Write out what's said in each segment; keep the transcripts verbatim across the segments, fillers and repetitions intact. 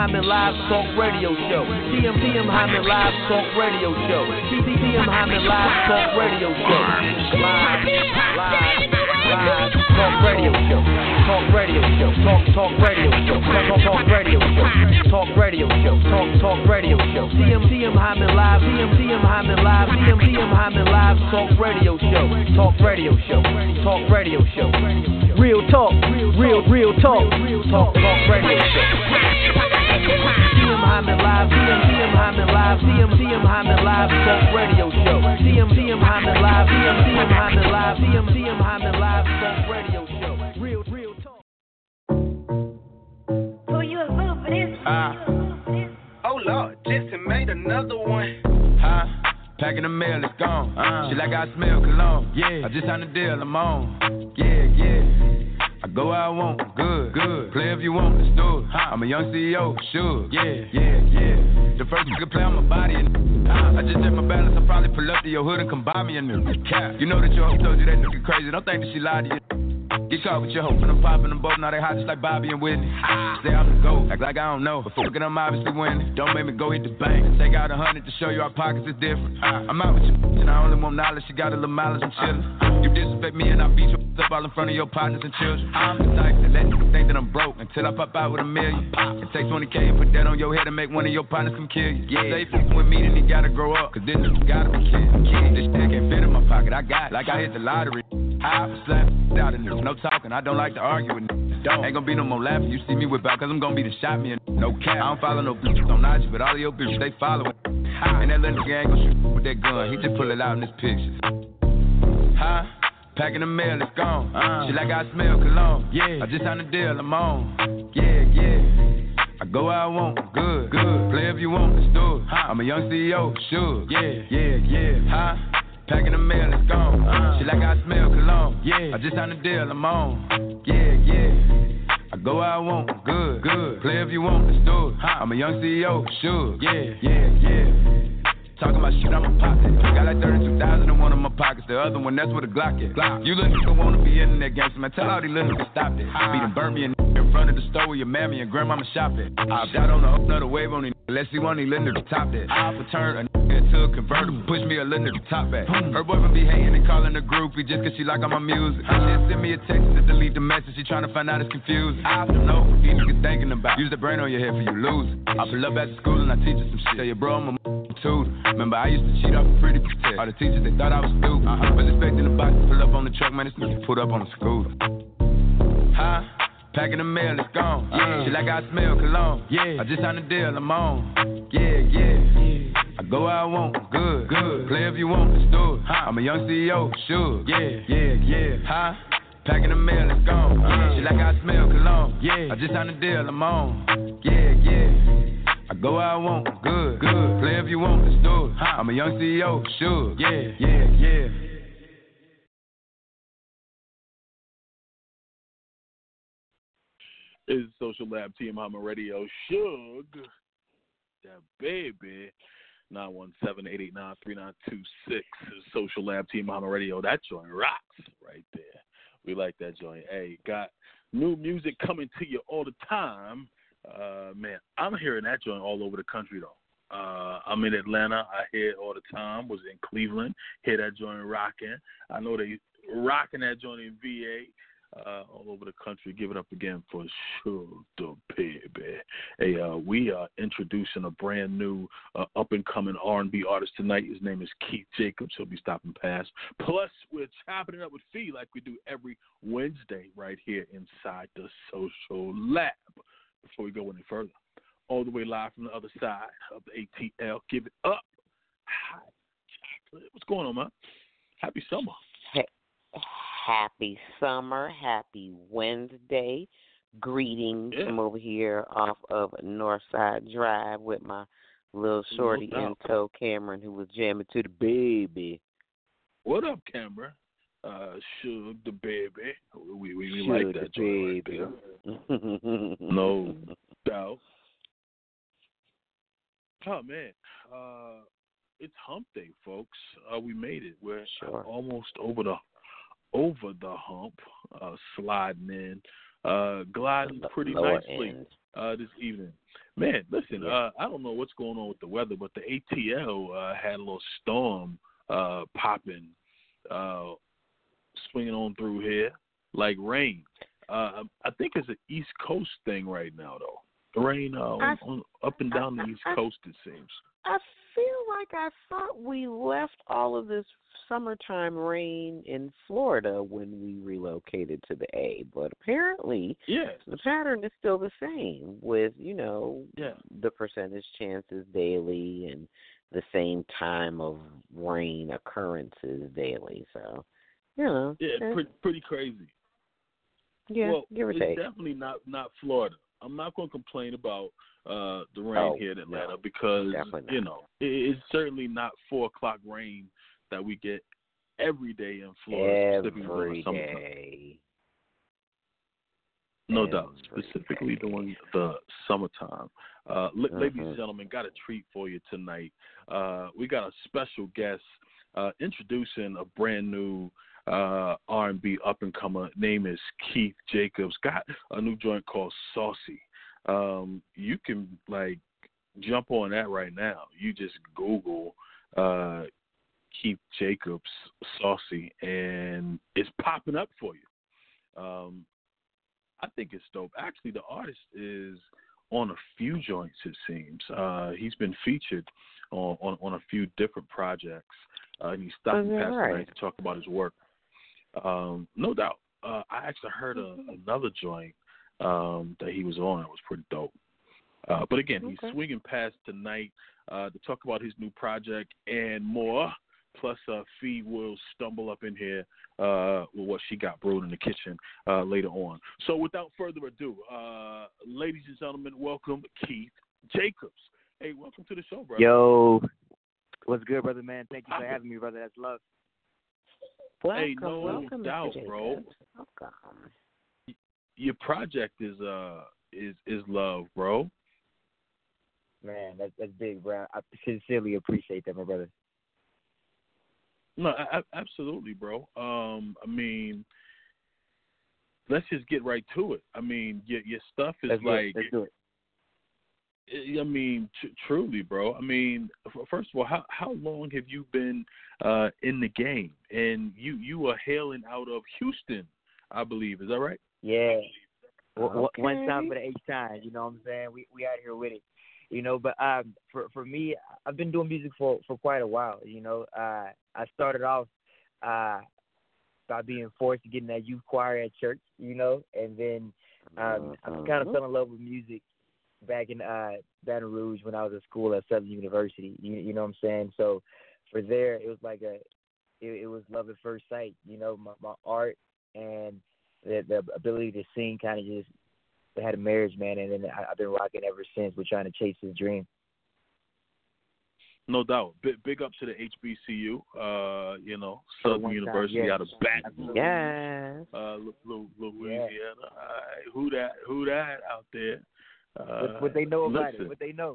Hyman Live Talk Radio Show. T M T M Hyman Live Talk Radio Show. T T M Hyman Live Talk Radio Show. Live, live, live Talk Radio Show. Talk Radio Show. Talk Talk Radio Show. Talk Talk Talk Radio Show. Talk Radio Show. Talk Talk Radio Show. T M T M Hyman Live. T M T M Hyman Live. T M T M Hyman Live Talk Radio Show. Talk Radio Show. Talk Radio Show. Real talk. Real real talk. Talk Talk Radio Show. T M Hyman Live. T M T M Hyman Live. T M T M Hyman Live Talk Radio Show. T M T M Hyman Live. T M T M Hyman Live. T M T M Hyman Live Talk Radio Show. Real real talk. Who you a fool for this? Uh, oh Lord, Jesse made another one. Huh? Packing the mail, it's gone. Uh, she like I smell cologne. Yeah, I just signed a deal, I'm on. Yeah, yeah. I go where I want, good, good. Play if you want, let's do it. I'm a young C E O, sure. Yeah, yeah, yeah. The first nigga play on my body and I just check my balance. I probably pull up to your hood and come buy me a new cap. You know that your hoe told you that nigga crazy. Don't think that she lied to you. Get caught with your hope and I'm popping them both. Now they hot just like Bobby and Whitney. Say I'm the GOAT, act like I don't know. But fuck it, I'm obviously winning. Don't make me go hit the bank and take out a hundred to show you our pockets is different. I'm out with you and I only want knowledge. She got a little mileage, I'm chillin'. You disrespect me and I beat you up all in front of your partners and children. I'm the type to let niggas think that I'm broke until I pop out with a million. And take twenty K and put that on your head and make one of your partners come kill you. Yeah, they fucking with me, then he gotta grow up. Cause this nigga gotta be kid. Kid, this shit can't fit in my pocket. I got it like I hit the lottery. I slap out of niggas, no talking. I don't like to argue with niggas. Don't. Ain't gonna be no more laughing. You see me whip out, cause I'm gonna be the shot me and no cap. I don't follow no bitches on I G, but all of your bitches, they following. And that little nigga ain't gonna shoot with that gun. He just pull it out in his pictures. Huh? Packing the mail, it's gone. Uh, she like I smell cologne. Yeah, I just signed a deal, I'm on. Yeah, yeah. I go where I want, good, good. Play if you want, let's do it. I'm a young C E O, sure. Yeah, yeah, yeah. Huh? Packing the mail, it's gone. Uh, she like I smell cologne. Yeah, I just signed a deal, I'm on. Yeah, yeah. I go where I want, good, good. Play if you want, let's do it. I'm a young C E O, sure. Yeah, yeah, yeah. Talking about shit, I'ma pop it. Got like thirty-two thousand in one of my pockets. The other one, that's where the Glock is. Glock. You little niggas wanna be in that gangster, man. Tell all these little niggas stop it. Beating Burby and in front of the store where your mammy and grandmama shop it. I shot on the another wave on these niggas. Let's see one of these little niggas top that. I'll turn a nigga into a convertible. Push me a little nigga top back. Her boyfriend be hating and calling the groupie just cause she like all my music. She send me a text to delete the message. She tryna find out it's confusing. I don't know what these niggas thinking about. Use the brain on your head for you lose. I pull up after school and I teach her some shit. Tell your bro I'm a tutor. Remember I used to cheat off a pretty protect. All the teachers they thought I was stupid. Uh-huh. Was expecting the box to pull up on the truck, man. This nigga put up on the scooter. Huh? Packing the mail, it's gone. Yeah, she like I smell cologne. Yeah, I just signed a deal, I'm on. Yeah, yeah. I go where I want, good, good. Play if you want, let's do it. I'm a young C E O, sure. Yeah, yeah, yeah. Huh? Packing the mail, it's gone. Yeah, she like I smell cologne. Yeah, I just signed a deal, I'm on. Yeah, yeah. I go where I want, good, good. Play if you want, let's do it. I'm a young C E O, sure. Yeah, yeah, yeah. It's Social Lab T M Hyman Radio. Shug, that baby. nine one seven, eight eight nine, three nine two six. Social Lab T M Hyman Radio. That joint rocks right there. We like that joint. Hey, got new music coming to you all the time. Uh, man, I'm hearing that joint all over the country, though. Uh, I'm in Atlanta. I hear it all the time. Was in Cleveland. Hear that joint rocking. I know they rocking that joint in V A. Uh, all over the country. Give it up again for sure, the baby. Hey, uh, we are introducing a brand new uh, up-and-coming R and B artist tonight. His name is Keith Jacobs. He'll be stopping past. Plus, we're chopping it up with Fee like we do every Wednesday right here inside the Social Lab. Before we go any further, all the way live from the other side of the A T L, give it up. Hi, chocolate. What's going on, man? Happy summer. Hey. Happy summer, happy Wednesday. Greetings yeah. from over here off of Northside Drive with my little shorty no in tow, Cameron, who was jamming to the baby. What up, Cameron? Uh, Suge the baby. We we, we Suge like that the baby. Right No doubt. Oh man, uh, it's Hump Day, folks. Uh, we made it. We're sure. almost over the. over the hump, uh, sliding in, uh, gliding pretty Lower nicely end. uh, this evening. Man, listen, uh, I don't know what's going on with the weather, but the A T L uh, had a little storm uh, popping, uh, swinging on through here like rain. Uh, I think it's an East Coast thing right now, though. The rain uh, on, on, up and down I, the East I, Coast, it seems. I feel like I thought we left all of this summertime rain in Florida when we relocated to the A, but apparently yeah. the pattern is still the same with, you know, yeah. the percentage chances daily and the same time of rain occurrences daily. So, you know. Yeah, eh, pretty, pretty crazy. Yeah, well, give or it's take. definitely not, not Florida. I'm not going to complain about uh, the rain Oh, here in Atlanta no, because, definitely not. you know, it, it's certainly not four o'clock rain that we get every day in Florida, specifically during the summertime. Day. No Every doubt, specifically day. during the summertime. Uh, li- Mm-hmm. Ladies and gentlemen, got a treat for you tonight. Uh, we got a special guest uh, introducing a brand new uh, R and B up-and-comer. Name is Keith Jacobs. Got a new joint called Saucy. Um, you can, like, jump on that right now. You just Google uh, Keith Jacobs Saucy, and it's popping up for you. Um, I think it's dope. Actually, the artist is on a few joints, it seems. Uh, he's been featured on, on, on a few different projects, uh, and he stopped and Oh, passed right. tonight to talk about his work. Um, no doubt. Uh, I actually heard a, Mm-hmm. another joint um, that he was on. It was pretty dope. Uh, but again, Okay. he's swinging past tonight uh, to talk about his new project and more. Plus, uh, Fee will stumble up in here uh, with what she got brewed in the kitchen uh, later on. So without further ado, uh, ladies and gentlemen, welcome Keith Jacobs. Hey, welcome to the show, brother. Yo, what's good, brother, man? Thank you for having me, brother. That's love. Welcome, Hey, no welcome, doubt, Mister bro. Jacobs. Welcome. Your project is uh is is love, bro. Man, that's that's big, bro. I sincerely appreciate that, my brother. No, I, I, absolutely, bro. Um, I mean, let's just get right to it. I mean, your your stuff is Let's do like, it. Let's do it. I mean, tr- truly, bro. I mean, f- first of all, how how long have you been uh, in the game? And you you are hailing out of Houston, I believe. Is that right? Yeah. W- Okay. One time for the H time, you know what I'm saying? We we out here with it, you know. But um, for for me, I've been doing music for, for quite a while. You know, uh, I started off uh, by being forced to get in that youth choir at church, you know, and then um, I kind of fell in love with music back in uh, Baton Rouge when I was at school at Southern University. You, you know what I'm saying? So for there, it was like a, it, it was love at first sight. You know, my, my art and the, the ability to sing kind of just had a marriage, man. And then I, I've been rocking ever since. We're trying to chase this dream. No doubt. Big, big up to the H B C U, uh, you know, For Southern one time, University yes. out of Baton Rouge, Yes. uh, Lu- Lu- Louisiana. All right, who that? Who that out there? Uh, What, what they know about listen. it? What they know?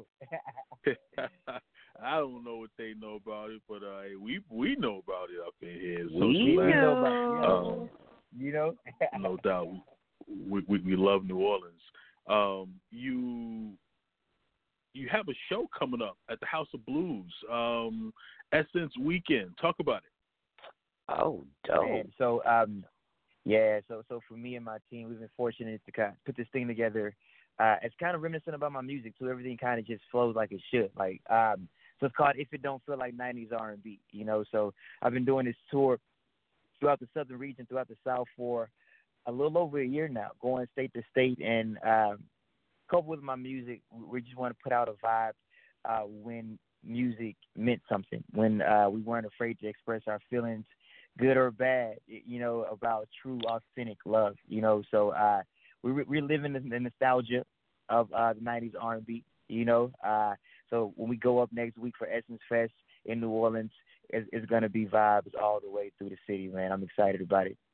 I don't know what they know about it, but uh, we we know about it up in here. We Social Lab. know about it. Yeah. Um, You know? no doubt. We, we we love New Orleans. Um, you you have a show coming up at the House of Blues, um, Essence Weekend. Talk about it. Oh, dope. Man, so um, yeah, so so for me and my team, we've been fortunate to kind of put this thing together. Uh, it's kind of reminiscent about my music, so everything kind of just flows like it should. Like um, so it's called If It Don't Feel Like nineties R and B. You know, so I've been doing this tour throughout the southern region, throughout the South for a little over a year now, going state to state, and um, coupled with my music, we just want to put out a vibe uh, when music meant something, when uh, we weren't afraid to express our feelings, good or bad, you know, about true, authentic love, you know. So uh, we we're living the, the nostalgia of uh, the nineties R and B, you know. Uh, so when we go up next week for Essence Fest in New Orleans, it's, it's going to be vibes all the way through the city, man. I'm excited about it.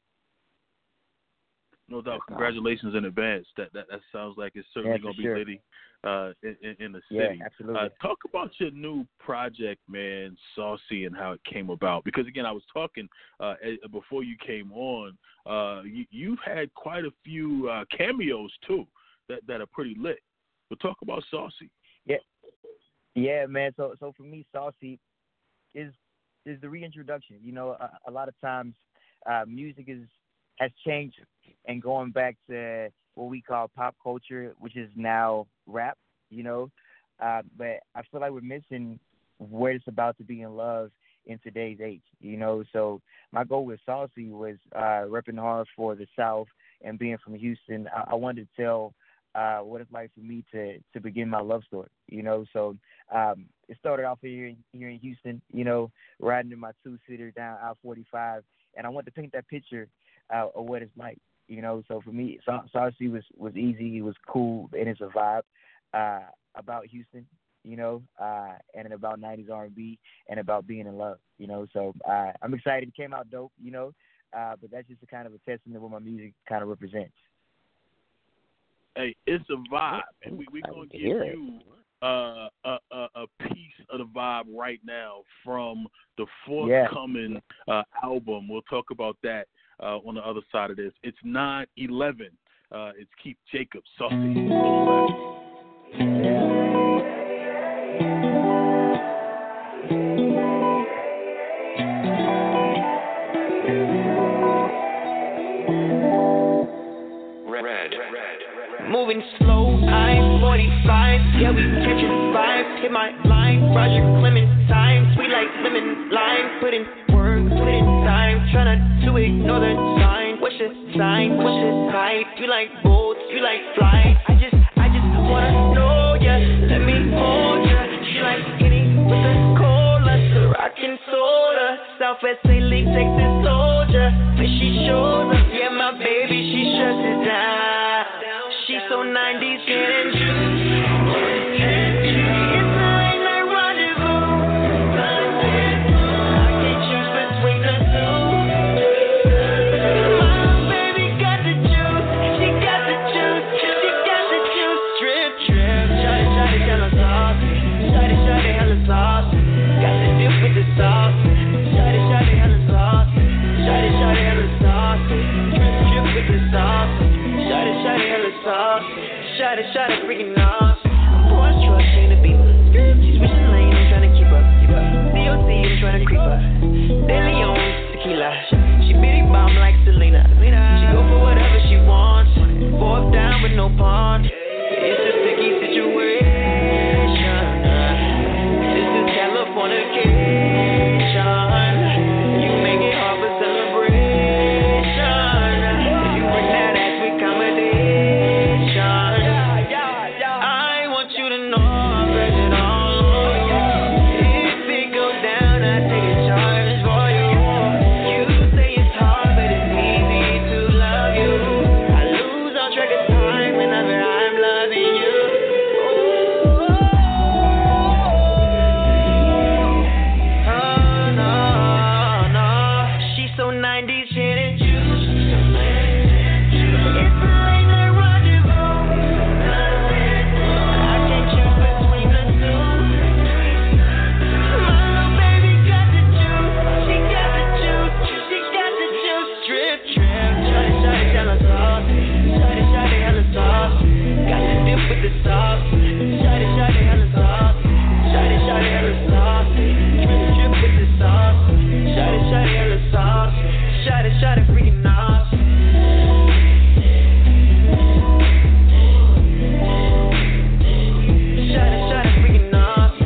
No doubt. Congratulations in advance. That that, that sounds like it's certainly Yeah, going to be sure. litty uh, in, in, in the Yeah, city. absolutely. Uh, talk about your new project, man, Saucy, and how it came about. Because, again, I was talking uh, before you came on. Uh, you, you've had quite a few uh, cameos, too, that, that are pretty lit. But talk about Saucy. Yeah, yeah, man. So, so for me, Saucy is is the reintroduction. You know, a, a lot of times, uh, music is has changed and going back to what we call pop culture, which is now rap. You know, uh, but I feel like we're missing where it's about to be in love in today's age. You know, so my goal with Saucy was uh, repping hard for the South and being from Houston. I, I wanted to tell uh, what it's like for me to to begin my love story. You know, so um, it started off here in, here in Houston. You know, riding in my two seater down I forty-five, and I wanted to paint that picture uh, of what it's like. You know, so for me, Sau- Saucy was was easy. It was cool, and it's a vibe uh, about Houston. You know, uh, and about nineties R and B and about being in love. You know, so uh, I'm excited. It came out dope. You know, uh, but that's just a kind of a testament of what my music kind of represents. Hey, it's a vibe, and we we gonna give you uh, a, a a piece of the vibe right now from the forthcoming yeah. uh, album. We'll talk about that uh, on the other side of this. It's nine eleven. Uh, it's Keith Jacobs, Saucy. Yeah. Moving slow, I forty-five. Yeah, we catching vibes. Hit my line, Roger Clementine. Sweet like lemon lime. Put in work, put in time. Tryna to ignore the sign. What's your sign? What's your type? You like boats? You like flight? I just, I just wanna know ya. Let me hold ya. She like hitting with the cola, the rockin' soda. Southwest Saint Louis, Texas soldier. When she shows up, yeah, my baby, she shuts it down. She's so nineties and juice. It's like my rendezvous. I can choose between the two. My baby got the juice. She got the juice. She got the juice. Drip, drip. Shawty, shawty, hella saucy. Shawty, shawty, hella saucy. Got the dip with the sauce. Shawty, shawty, hella saucy. Shawty, shawty, hella saucy. Drip, drip with the sauce. Shawty, shawty, hella sauce. Shawty, shawty, freaking awesome. Porsche truck, chain to beat. She's switching lanes, I'm trying to keep up. C O C, I'm trying to creep up. De Leon, tequila. She bitty bomb like Selena. She go for whatever she wants. Fourth down with no pawn. It's a sticky situation. This is Californication. You make it hard for celebration. If you bring that ass with accommodation, I want you to know I'm virgin all over you. If it goes down, I take a charge for you. You say it's hard, but it's easy to love you. I lose all track of time whenever I'm loving you. Oh, no, no. She's so nineties, gin and juice. It's like the rendezvous. I can choose between the two. My little baby got the juice. She got the juice. She got the juice. Drip, drip. Shawty, shawty, hella saucy. Shawty, shawty, hella saucy. Got the dip with the sauce. Shawty, shawty, hella saucy. Shawty, shawty, hella saucy. Drip, drip with the sauce. Shawty, shawty, hella saucy. Shawty, shawty, freaking awesome. Shawty, shawty, freaking awesome.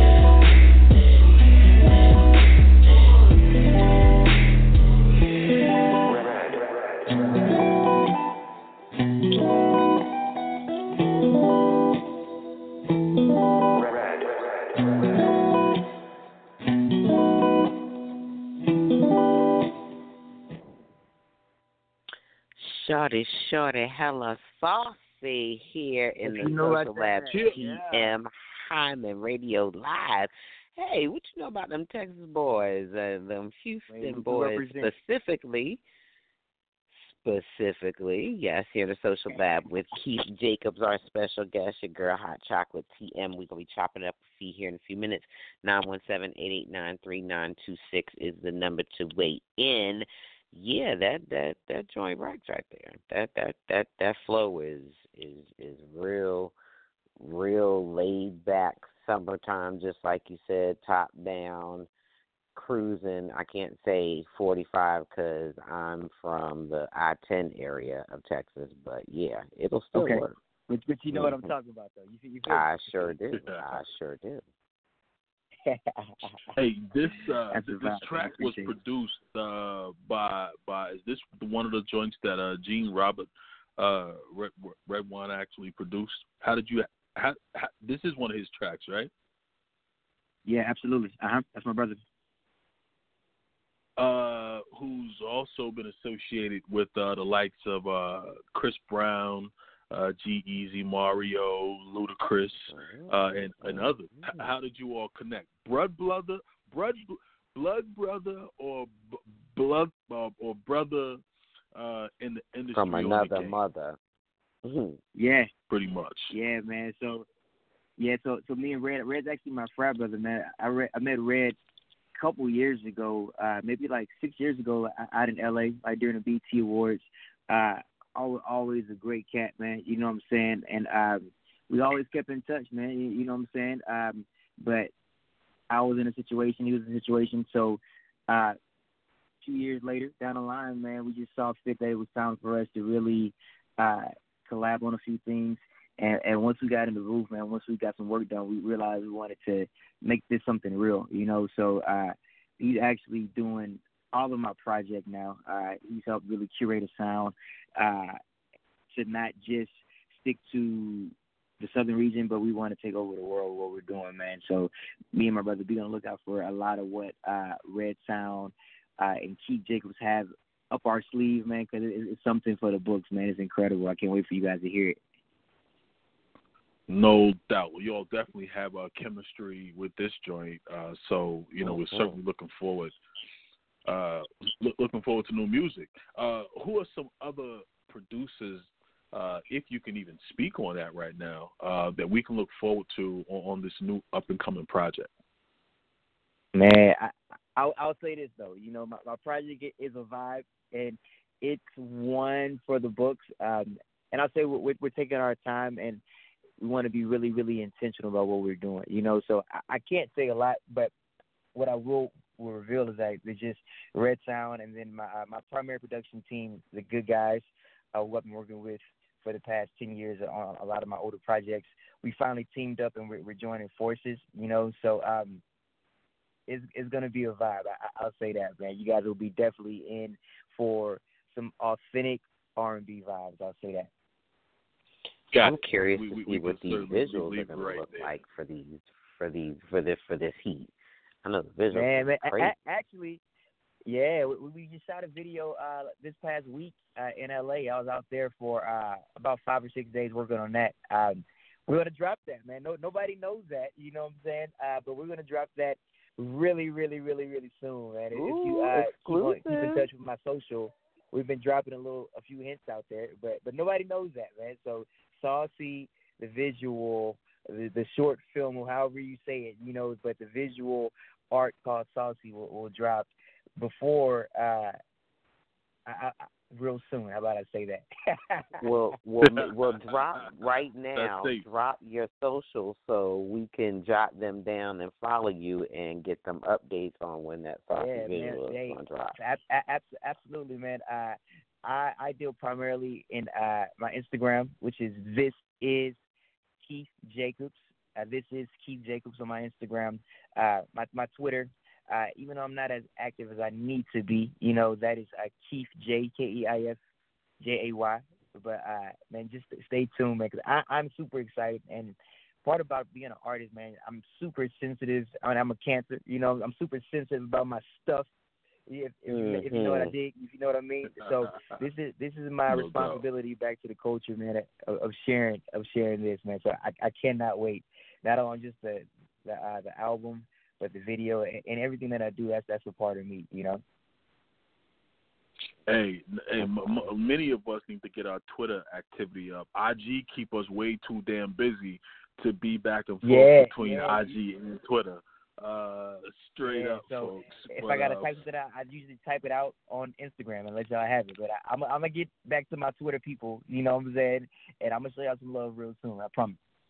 Shorty, shorty, hella saucy here in If the you know Social like Lab that, T yeah. M Hyman Radio Live. Hey, what you know about them Texas boys, uh, them Houston Man, we boys represent. specifically? Specifically, yes, here in the Social Lab with Keith Jacobs, our special guest, your girl Hot Chocolate T M. We're going to be chopping up a fee here in a few minutes. nine one seven, eight eight nine, three nine two six is the number to weigh in. Yeah, that that that joint rocks right there. That that that that flow is is is real real laid back summertime, just like you said, top down, cruising. I can't say forty-five because I'm from the I ten area of Texas, but yeah, it'll still okay. work. But, but you know mm-hmm. what I'm talking about, though. You, you feel I sure do. I sure do. Hey, this uh, That's this about, track was produced uh, by by is this one of the joints that uh, Gene Robert uh, Red, Redwine actually produced? How did you? How, how, this is one of his tracks, right? Yeah, absolutely. Uh huh. That's my brother. Uh, who's also been associated with uh, the likes of uh, Chris Brown, uh, G-Eazy, Mario, Ludacris, uh, and, and others. H- how did you all connect? Blood brother, blood, blood brother, or b- blood uh, or brother uh, in the industry from another on the mother. Mm-hmm. Yeah, pretty much. Yeah, man. So, yeah, so so me and Red, Red's actually my frat brother, man. I read, I met Red a couple years ago, uh, maybe like six years ago, out in L A, like during the B T Awards. Uh, always, always a great cat, man. You know what I'm saying? And um, we always kept in touch, man. You, you know what I'm saying? Um, but I was in a situation, he was in a situation, so uh, two years later, down the line, man, we just saw fit that it was time for us to really uh, collab on a few things. And, and once we got in the booth, man, once we got some work done, we realized we wanted to make this something real, you know. So uh, he's actually doing all of my project now. Uh, he's helped really curate a sound uh, to not just stick to the southern region, but we want to take over the world with what we're doing, man. So me and my brother be on the lookout for a lot of what uh, Red Sound uh, and Keith Jacobs have up our sleeve, man, because it, it's something for the books, man. It's incredible. I can't wait for you guys to hear it. No doubt. Well, you all definitely have a chemistry with this joint. Uh, so, you know, we're mm-hmm. certainly looking forward uh, look, looking forward to new music. Uh, who are some other producers, uh, if you can even speak on that right now, uh, that we can look forward to on, on this new up-and-coming project? Man, I, I'll, I'll say this, though. You know, my, my project is a vibe, and it's one for the books. Um, and I'll say we're, we're taking our time, and we want to be really, really intentional about what we're doing, you know. So I, I can't say a lot, but what I will, will reveal is that it's just Red Sound, and then my uh, my primary production team, the good guys, uh, who I've been working with for the past ten years on a lot of my older projects. We finally teamed up, and we're, we're joining forces, you know. So um, it's, it's going to be a vibe. I, I'll say that, man. You guys will be definitely in for some authentic R and B vibes. I'll say that. Got I'm curious we, to we, see we what these visuals are going right to look there. like for these for these for this for this heat. I know the visuals. Man, man are crazy. A- actually, yeah, we, we just shot a video uh, this past week uh, in L A. I was out there for uh, about five or six days working on that. Um, we're gonna drop that, man. No, nobody knows that, you know what I'm saying? Uh, but we're gonna drop that really, really, really, really soon, man. Ooh, if you uh, keep, on, exclusive. keep in touch with my social, we've been dropping a little, a few hints out there, but but nobody knows that, man. So Saucy, the visual, the, the short film, or however you say it, you know, but the visual art called Saucy will, will drop before uh, I, I, real soon. How about I say that? we'll, we'll, we'll drop right now, drop your socials so we can jot them down and follow you and get them updates on when that Saucy yeah, visual man, is they, going to drop. Ab- ab- absolutely, man. Uh, I, I deal primarily in uh, my Instagram, which is this is Keith Jacobs. Uh, this is Keith Jacobs on my Instagram. Uh, my my Twitter, uh, even though I'm not as active as I need to be, you know, that is uh, Keith J, K E I F J A Y. But, uh, man, just stay tuned, man, because I'm super excited. And part about being an artist, man, I'm super sensitive. I mean, I'm a Cancer, you know, I'm super sensitive about my stuff. If, if, mm-hmm. if you know what I dig, if you know what I mean. So this is this is my no responsibility doubt. Back to the culture, man, of, of sharing of sharing this, man. So I, I cannot wait. Not only just the the, uh, the album, but the video and, and everything that I do. That's that's a part of me, you know. Hey, hey m- m- many of us need to get our Twitter activity up. I G keep us way too damn busy to be back and forth yeah, between yeah. I G and Twitter. Uh, straight yeah, up, so folks. If but, I gotta uh, type it out, I usually type it out on Instagram and let y'all have it. But I, I'm, I'm gonna get back to my Twitter people, you know what I'm saying? And I'm gonna show y'all some love real soon. I promise.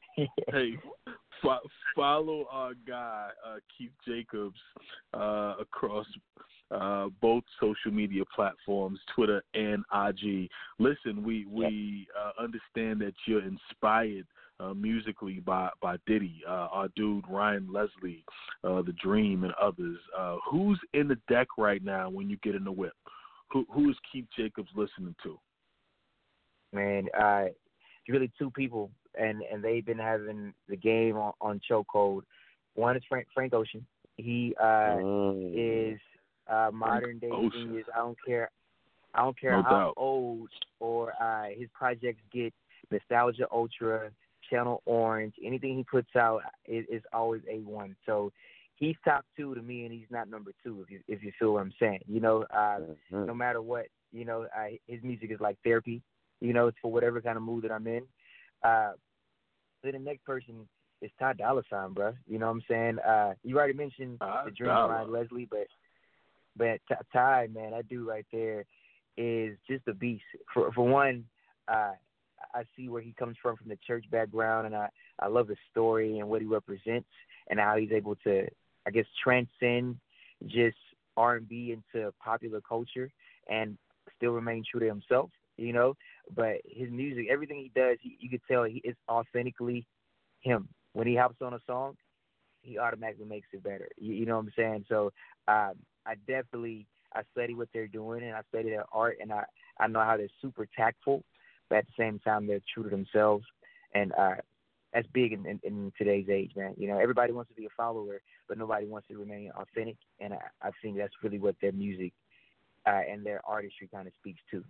Hey, fo- follow our guy uh, Keith Jacobs uh, across uh, both social media platforms, Twitter and I G. Listen, we we uh, understand that you're inspired uh, musically by by Diddy, uh, our dude Ryan Leslie, uh, The Dream, and others. Uh, who's in the deck right now when you get in the whip? Who who is Keith Jacobs listening to? Man, uh, it's really two people, and, and they've been having the game on, on chokehold. One is Frank Frank Ocean. He uh, Mm. is uh, modern day Ocean. genius. I don't care. I don't care No how doubt. old or uh, his projects get. Nostalgia Ultra, Channel Orange, anything he puts out is, is always A one. So he's top two to me, and he's not number two. If you if you feel what I'm saying, you know, uh, Mhm. no matter what, you know, uh, his music is like therapy. You know, it's for whatever kind of mood that I'm in. Uh, then the next person is Ty Dolla Sign, bro. You know what I'm saying? Uh, you already mentioned Ty the Dream Dolla. Ryan Leslie, but but Ty, Ty, man, that dude right there is just a beast. For for one, uh, I see where he comes from from the church background, and I I love his story and what he represents, and how he's able to, I guess, transcend just R and B into popular culture and still remain true to himself. You know, but his music, everything he does, he, you could tell he is authentically him. When he hops on a song, he automatically makes it better. You, you know what I'm saying? So um, I definitely, I study what they're doing, and I study their art, and I, I know how they're super tactful, but at the same time, they're true to themselves. And uh, that's big in, in, in today's age, man. You know, everybody wants to be a follower, but nobody wants to remain authentic. And I, I think that's really what their music uh, and their artistry kind of speaks to.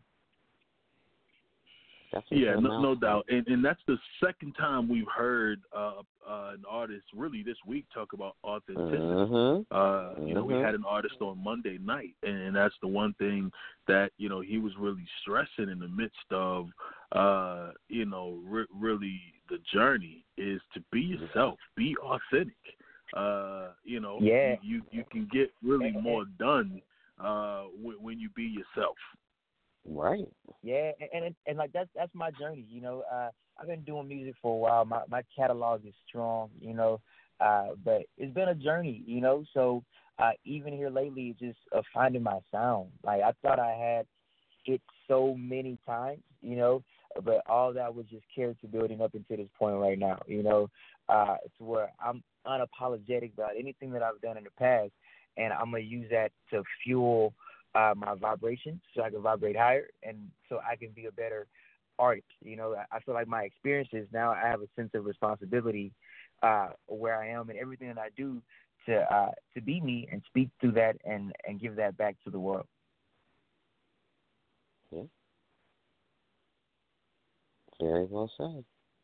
That's a Yeah, good no, no mouthful. doubt, and and that's the second time we've heard uh, uh, an artist really this week talk about authenticity. Mhm. Uh, you know, we Mhm. had an artist on Monday night, and that's the one thing that you know he was really stressing in the midst of uh, you know re- really the journey is to be yourself, be authentic. Uh, you know, Yeah. you, you you can get really more done uh, when, when you be yourself. Right. Yeah, and, and and like that's that's my journey. You know, uh, I've been doing music for a while. My my catalog is strong. You know, uh, but it's been a journey. You know, so uh, even here lately, it's just uh, finding my sound. Like I thought I had it so many times. You know, but all that was just character building up into this point right now. You know, uh, to where I'm unapologetic about anything that I've done in the past, and I'm gonna use that to fuel Uh, my vibrations so I can vibrate higher and so I can be a better artist. You know, I, I feel like my experiences now I have a sense of responsibility uh, where I am and everything that I do to uh, to be me and speak through that and, and give that back to the world. Yeah. Very well said.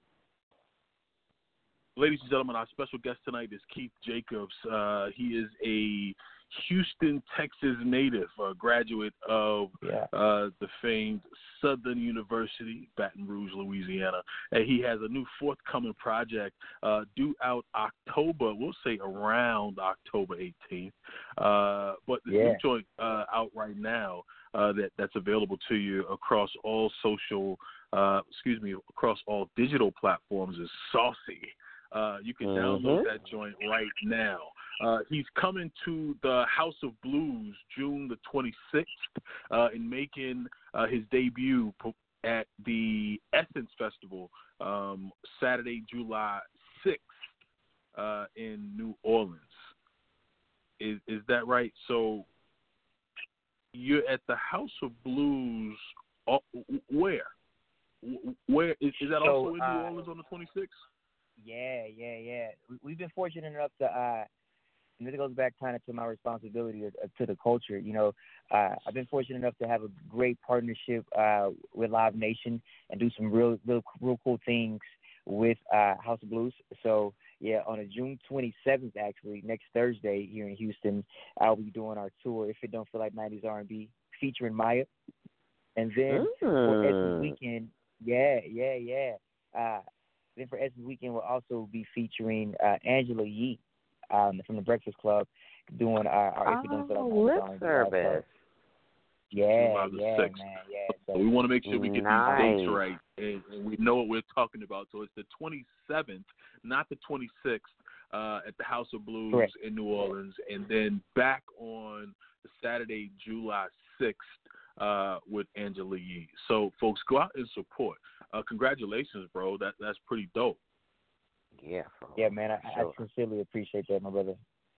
Ladies and gentlemen, our special guest tonight is Keith Jacobs. Uh, he is a Houston, Texas native, a graduate of Yeah. uh, the famed Southern University, Baton Rouge, Louisiana. And he has a new forthcoming project uh, due out October, we'll say around October eighteenth. Uh, but the Yeah. new joint uh, out right now uh, that, that's available to you across all social, uh, excuse me, across all digital platforms is Saucy. Uh, you can download Mhm. that joint right now. Uh, he's coming to the House of Blues June the twenty-sixth uh, and making uh, his debut at the Essence Festival um, Saturday, July sixth uh, in New Orleans. Is is that right? So you're at the House of Blues. Uh, where? Where is, is that So, also in New uh, Orleans on the twenty-sixth? Yeah, yeah, yeah. We, we've been fortunate enough to, uh, and this goes back kind of to my responsibility to, to the culture. You know, uh, I've been fortunate enough to have a great partnership uh, with Live Nation and do some real, real, real cool things with uh, House of Blues. So, yeah, on a June twenty-seventh, actually, next Thursday here in Houston, I'll be doing our tour, If It Don't Feel Like nineties R and B, featuring Maya. And then for Essence Weekend, yeah, yeah, yeah. Uh, then for Essence Weekend, we'll also be featuring uh, Angela Yee um, from the Breakfast Club doing our, our If It Don't Feel Like Oh, nineties lip R and B. service. Yeah, July the yeah, sixth. man, yeah. So we want to make sure we get nice. these dates right, and, and we know what we're talking about. So it's the twenty-seventh, not the twenty-sixth, uh, at the House of Blues Correct. in New Orleans, and then back on Saturday, July sixth, uh, with Angela Yee. So, folks, go out and support. Uh, congratulations, bro. That that's pretty dope. Yeah, for Yeah, man, I, sure. I sincerely appreciate that, my brother.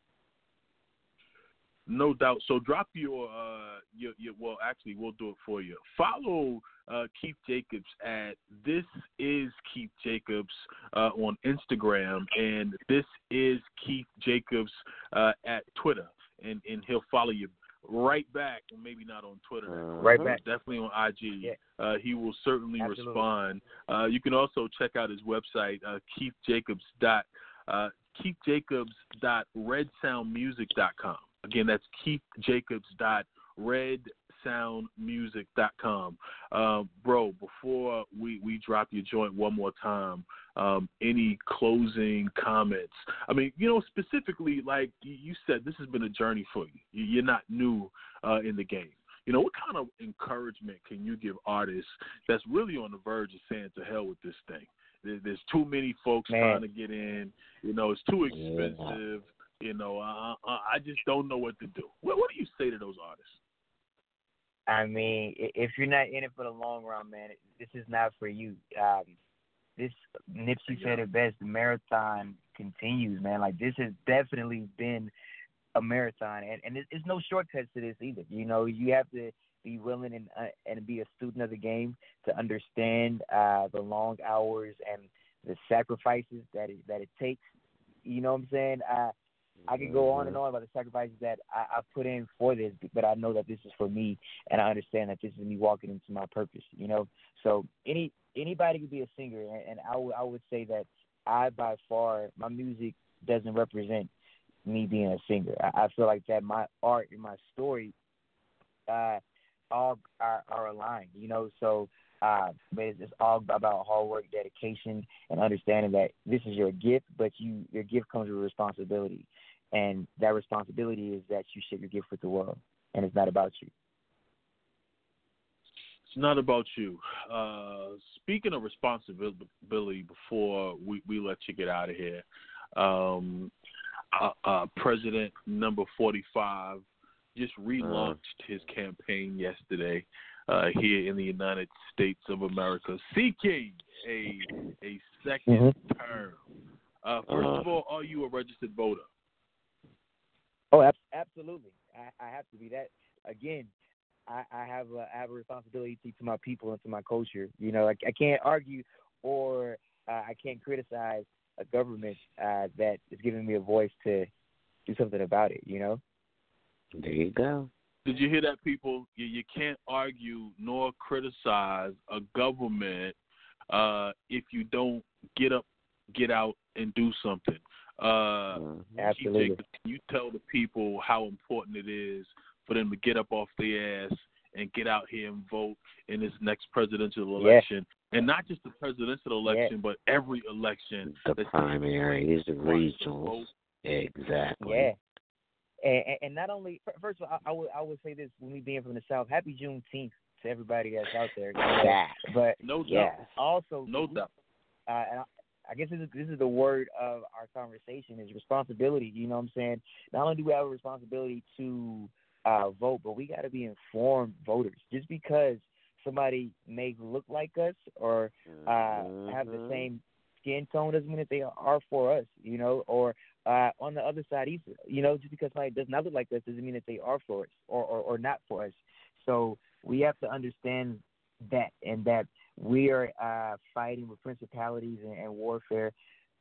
No doubt. So drop your, uh, your, your, well, actually, we'll do it for you. Follow uh, Keith Jacobs at This Is Keith Jacobs uh, on Instagram, and This Is Keith Jacobs uh, at Twitter, and, and he'll follow you right back, or maybe not on Twitter. Mhm. Right back. Definitely on I G. Yeah. Uh, he will certainly Absolutely. respond. Uh, you can also check out his website, uh, Keith Jacobs dot uh, Keith Jacobs dot red sound music dot com. Again, that's Keith Jacobs dot red sound music dot com. Um, bro, before we, we drop your joint one more time, um, any closing comments? I mean, you know, specifically, like you said, this has been a journey for you. You're not new uh, in the game. You know, what kind of encouragement can you give artists that's really on the verge of saying to hell with this thing? There, there's too many folks Man. trying to get in. You know, it's too Yeah. expensive. You know, I, I, I just don't know what to do. What, what do you say to those artists? I mean, i- if you're not in it for the long run, man, this is not for you. Um, this Nipsey said it best. The marathon continues, man. Like, this has definitely been a marathon, and and there's no shortcuts to this either. You know, you have to be willing and uh, and be a student of the game to understand uh, the long hours and the sacrifices that it, that it takes. You know what I'm saying? Uh, I could go on and on about the sacrifices that I, I put in for this, but I know that this is for me, and I understand that this is me walking into my purpose, you know? So any anybody could be a singer, and, and I, w- I would say that I, by far, my music doesn't represent me being a singer. I, I feel like that my art and my story uh, all are, are aligned, you know? So Uh, but it's, it's all about hard work, dedication, and understanding that this is your gift, but you your gift comes with responsibility, and that responsibility is that you share your gift with the world, and it's not about you. It's not about you. Uh, speaking of responsibility, before we, we let you get out of here, um, uh, uh, President number forty-five just relaunched his campaign yesterday. Uh, here in the United States of America, seeking a a second Mm-hmm. term. Uh, first of all, are you a registered voter? Oh, ab- absolutely. I, I have to be that. Again, I, I have a, I have a responsibility to my people and to my culture. You know, I, I can't argue or uh, I can't criticize a government uh, that is giving me a voice to do something about it. You know. There you go. Did you hear that, people? You, you can't argue nor criticize a government uh, if you don't get up, get out, and do something. Uh, Absolutely. Jacobs, can you tell the people how important it is for them to get up off their ass and get out here and vote in this next presidential election? Yeah. And not just the presidential election, yeah. but every election. The primaries, the regionals. Exactly. Yeah. And, and not only, first of all, I, I would I would say this: when we being from the South, happy Juneteenth to everybody that's out there. Yeah. But no yeah, doubt. also no doubt. Uh, and I, I guess this is this is the word of our conversation is responsibility. You know what I'm saying? Not only do we have a responsibility to uh, vote, but we got to be informed voters. Just because somebody may look like us or uh, mm-hmm. have the same skin tone doesn't mean that they are for us. You know, or Uh, on the other side, either, you know, just because somebody does not look like us doesn't mean that they are for us or, or, or not for us. So we have to understand that and that we are uh, fighting with principalities and, and warfare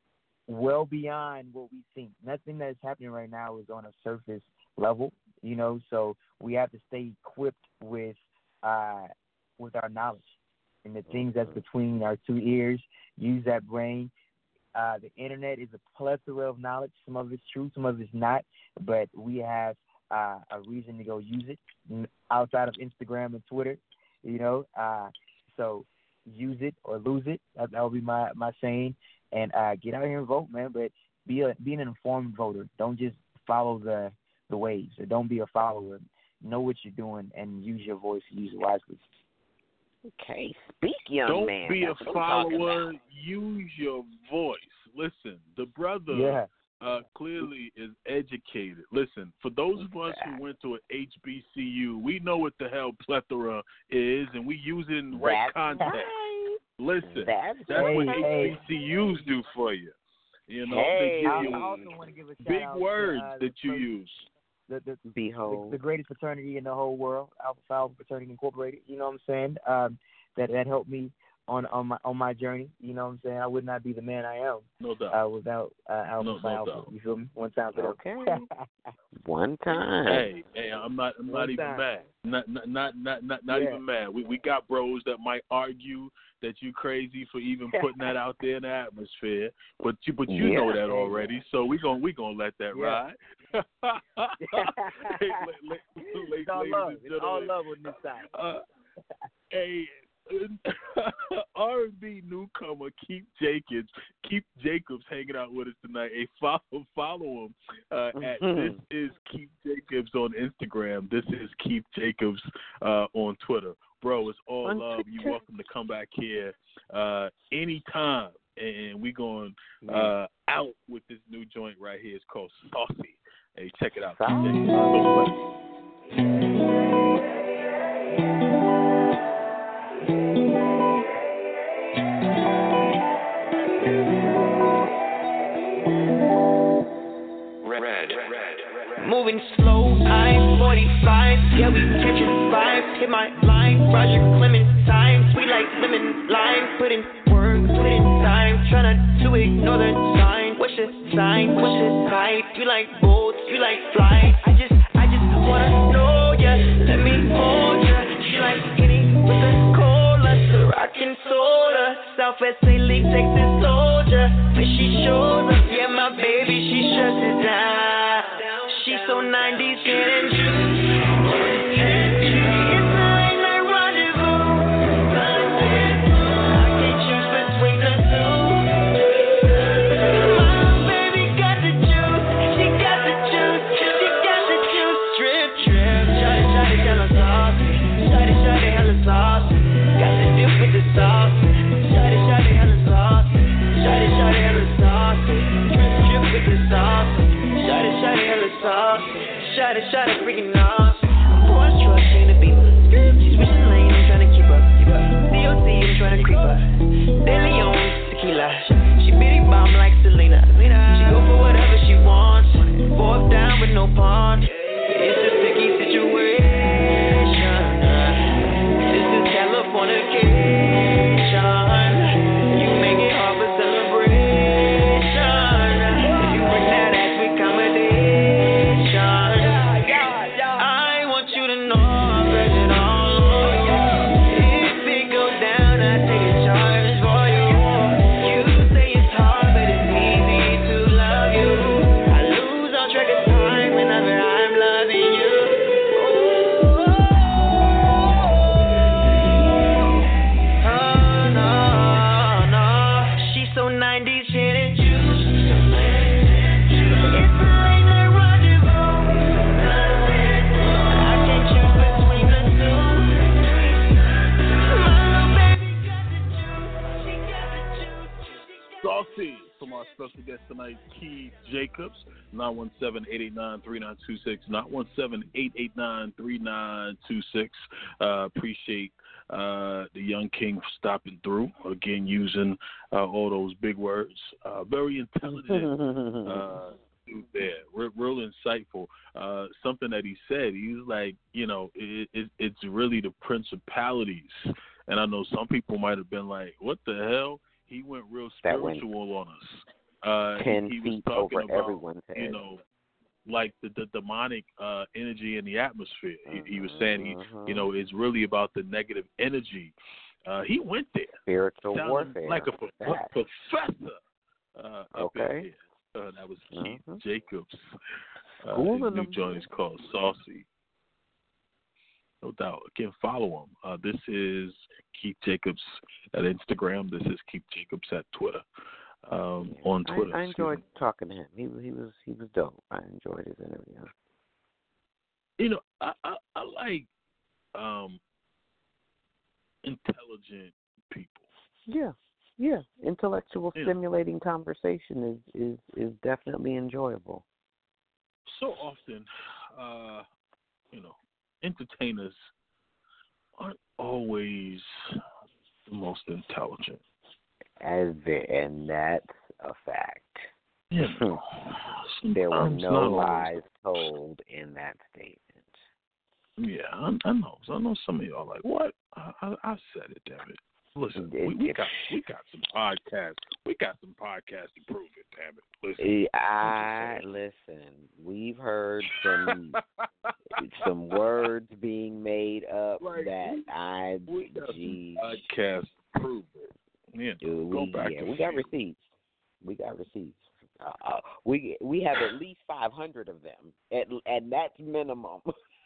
well beyond what we think. Nothing that is happening right now is on a surface level, you know, so we have to stay equipped with uh, with our knowledge and the things that's between our two ears, use that brain. Uh, the internet is a plethora of knowledge. Some of it's true, some of it's not, but we have uh, a reason to go use it outside of Instagram and Twitter, you know. Uh, so use it or lose it. That, that would be my, my saying. And uh, get out here and vote, man. But be a be an informed voter. Don't just follow the the waves, or don't be a follower. Know what you're doing and use your voice and use it wisely. Okay, speak, young Don't man. be That's a what I'm talking follower. about. Use your voice. Listen, the brother Yeah. uh, clearly is educated. Listen, for those of us who went to an H B C U, we know what the hell plethora is, and we use it in the right That's context. right. Listen, That's, that's hey, what hey. H B C Us do for you. You know, Hey. they I, give I you also want to give a shout big out words to, uh, that you the, use. the, the, the, Behold. the greatest fraternity in the whole world, Alpha Phi Alpha Fraternity Incorporated. You know what I'm saying? Um, that that helped me on on my on my journey. You know what I'm saying? I would not be the man I am No doubt. uh, without uh, Alpha No- Phi no Alpha. doubt. You feel me? One time for them. Okay. One time. Hey, hey, I'm not, I'm One not even time. mad. Not, not, not, not, not, not Yeah. even mad. We, we got bros that might argue that you crazy for even putting that out there in the atmosphere, but you, but you know Yeah. that already. So we gon' we gonna let that Yeah. ride. Hey, la- la- la- It's all ladies love. and It's all gentlemen, love on this side. uh, hey, R and B newcomer Keith Jacobs. Keith Jacobs hanging out with us tonight. Hey, follow follow him uh, at Mhm. This Is Keith Jacobs on Instagram. This is Keith Jacobs uh, on Twitter. Bro, it's all On love. You're Twitter. welcome to come back here uh, anytime, and we going uh, out with this new joint right here. It's called Saucy. Hey, check it out. Keith Jacobs. Moving slow, I forty-five. Yeah, we catching vibes. Hit my line, Roger Clementine. Sweet like lemon lime. Put in work, put in time. Tryna to ignore the sign. What's your sign? What's your type? You like boats? You like flight? I just, I just wanna know ya. Let me hold ya. She like skinny with the cola, the rockin' soda. Southwest Saint Louis, Texas soldier. When she shows up, yeah, my baby, she shuts it down. She's so nineties, hit and juice. It's a late night rendezvous. I can't choose between the two. My baby got the juice. She got the juice. She got the juice. Drip, drip. Shawty, shawty, hella saucy. Shawty, shawty, hella saucy. Got the dip with the sauce. Shawty, shawty, hella saucy. Shawty, shawty, hella saucy. Drip, drip with the sauce. Shawty, shawty, hella saucy. Shawty, shawty, freaking awesome. Porsche truck, ain't a beamer. She switching lanes, I'm trying to keep up. D O C, I'm trying to creep up. De Leon, tequila. She bitty bomb like Selena. She go for whatever she wants. Fourth down with no pawn. It's a sticky situation. This is Californication. You make it hard for celebration. If you bring that ass with accommodation, I want you to know I'm virgin all over you. If it goes down, I take a charge for you. You say it's hard, but it's easy to love you. I lose all track of time whenever I'm loving you. Oh, no, no. She's so nineties, hit and juice. It's a late night rendezvous. I can't choose between the two. My little baby got the juice. She got the juice. Saucy from our special guest tonight, Keith Jacobs, nine one seven, eight eight nine, three nine two six, nine one seven, eight eight nine, three nine two six. Uh, appreciate uh, the young king for stopping through, again, using uh, all those big words. Uh, very intelligent uh, dude there, real, real insightful. Uh, something that he said, he was like, you know, it, it, it's really the principalities. And I know some people might have been like, what the hell? He went real That went spiritual on us. Uh, Ten he, he was feet talking over about, everyone's head. you know, like the, the demonic uh, energy in the atmosphere. He, he was saying, he, you know, it's really about the negative energy. Uh, he went there. Spiritual Sounded warfare. like a pro- That. professor. Uh, up in Okay. here. Uh, that was Keith Mhm. Jacobs. Uh, Schooling his new them. joint is called Saucy. No doubt. Again, follow him. Uh, this is Keith Jacobs at Instagram. This is Keith Jacobs at Twitter. Um, Yeah. on Twitter. I, I excuse enjoyed me. talking to him. He was he was he was dope. I enjoyed his interview. You know, I, I, I like um, intelligent people. Yeah, yeah. Intellectual, Yeah. stimulating conversation is, is, is definitely enjoyable. So often, uh, you know, entertainers aren't always the most intelligent. As the, and that's a fact. You know, There were sometimes no not always. lies told in that statement. Yeah, I, I know. I know some of y'all are like, what? I, I, I said it, damn it. Listen, we, we got we got some podcasts. We got some podcasts to prove it, damn it. Listen, I listen. We've heard some some words being made up Like, that we- I we got geez, some podcasts to prove it. Yeah, dude, go we, back yeah, and we got see. receipts. We got receipts. Uh, uh, we we have at least five hundred of them. At and that's minimum.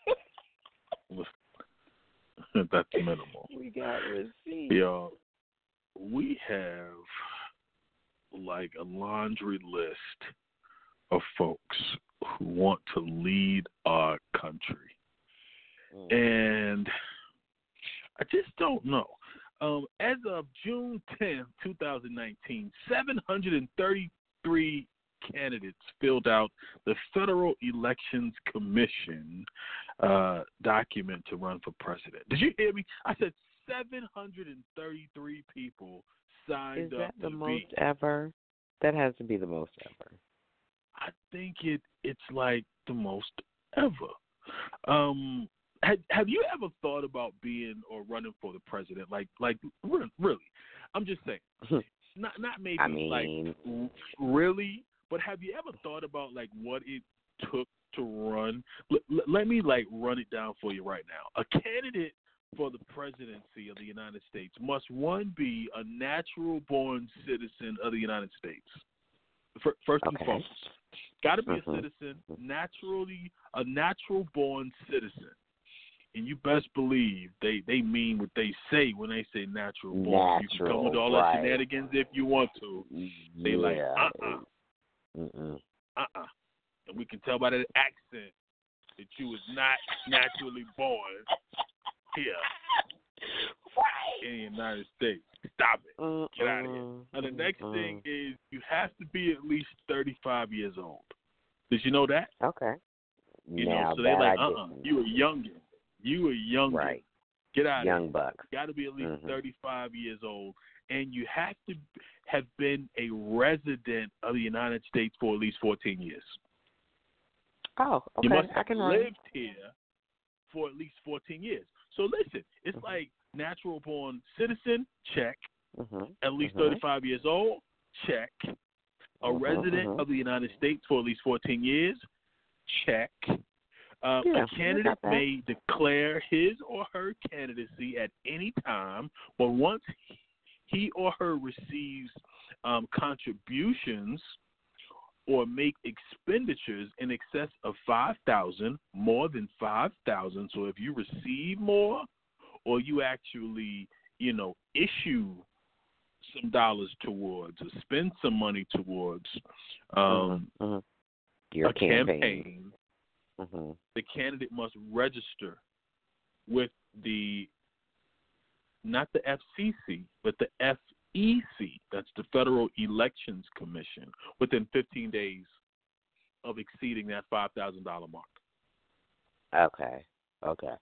That's minimal. We got receipts. Yeah, we have like a laundry list of folks who want to lead our country, Mm. and I just don't know. Um, as of June tenth, twenty nineteen, seven hundred thirty-three candidates filled out the Federal Elections Commission uh, document to run for president. Did you hear me? I said seven hundred thirty-three people signed Is that up the to most be. ever? That has to be the most ever. I think it it's like the most ever. Um, have, have you ever thought about being or running for the president? Like, like re- really? I'm just saying, not not maybe I mean, like really, but have you ever thought about like what it took to run? L- l- let me like run it down for you right now. A candidate for the presidency of the United States must one be a natural-born citizen of the United States. F- First and Okay. foremost, got to be Mhm. a citizen, naturally a natural-born citizen. And you best believe they, they mean what they say when they say natural born. You can come with Natural, all right. that shenanigans if you want to. They like, yeah. uh-uh, Mm-mm. uh-uh. And we can tell by that accent that you was not naturally born here in the United States. Stop it. Mm-mm. Get out of here. Now, the next Mm-mm. thing is you have to be at least thirty-five years old. Did you know that? Okay. You now know, so they're that like, I uh-uh, didn't. you a youngin. You a youngin. Right. Get out of here. Young bucks. Got to be at least Mhm. thirty-five years old, and you have to have been a resident of the United States for at least fourteen years. Oh, okay. You must I have can run. lived here for at least fourteen years. So listen, it's Mhm. like natural-born citizen, check. Mm-hmm. At least Mhm. thirty-five years old, check. A Mhm, resident mhm. of the United States for at least fourteen years, check. Uh, Yeah, a I candidate got that. may declare his or her candidacy at any time, but once he or her receives um, contributions or make expenditures in excess of five thousand, more than five thousand. So if you receive more, or you actually, you know, issue some dollars towards, or spend some money towards um, Mhm, mhm. Your a campaign. campaign, Mm-hmm. the candidate must register with the, not the F C C, but the F E C, that's the Federal Elections Commission, within fifteen days of exceeding that five thousand dollars mark. Okay. Okay.